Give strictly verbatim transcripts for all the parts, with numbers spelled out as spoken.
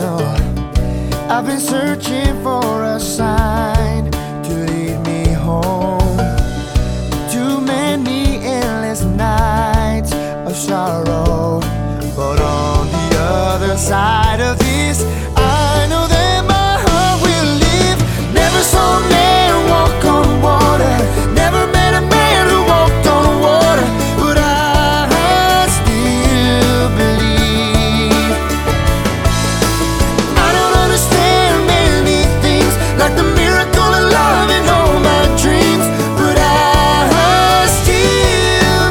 know I've been searching for a sign to lead me home. Too many endless nights of sorrow, but on the other side of this, I know that my heart will live. Never saw a man walk on water, never met a man who walked on water, but I still believe. I don't understand many things, like the miracle of love and all my dreams, but I still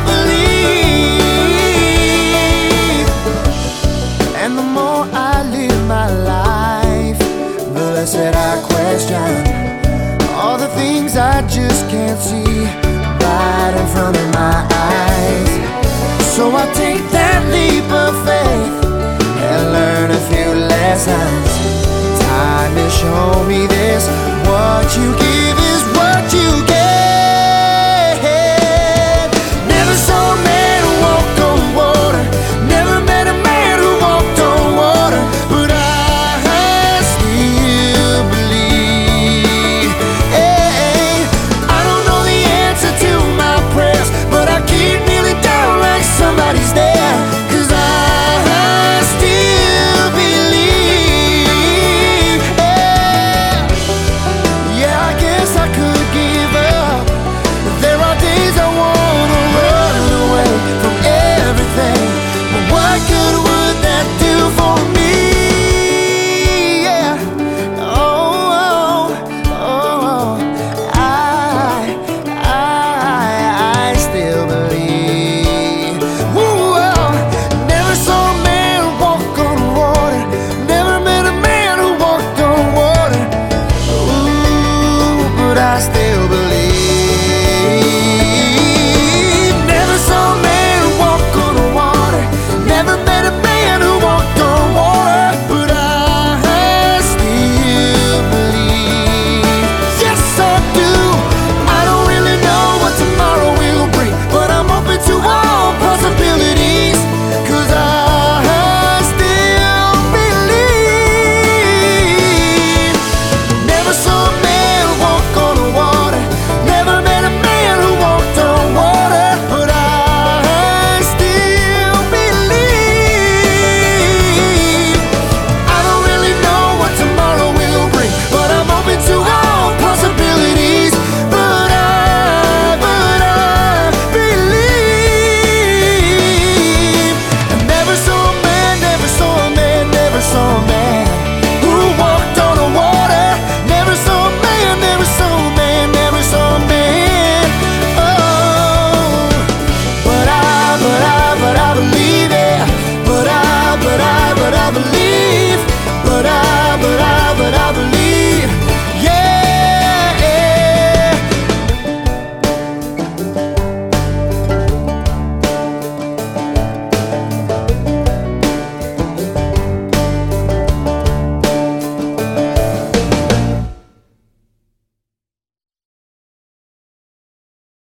believe. And the more I live my life, the less that I question all the things I just can't see right in front of my eyes. So I take that leap of faith and learn a few lessons. Time to show me this, what you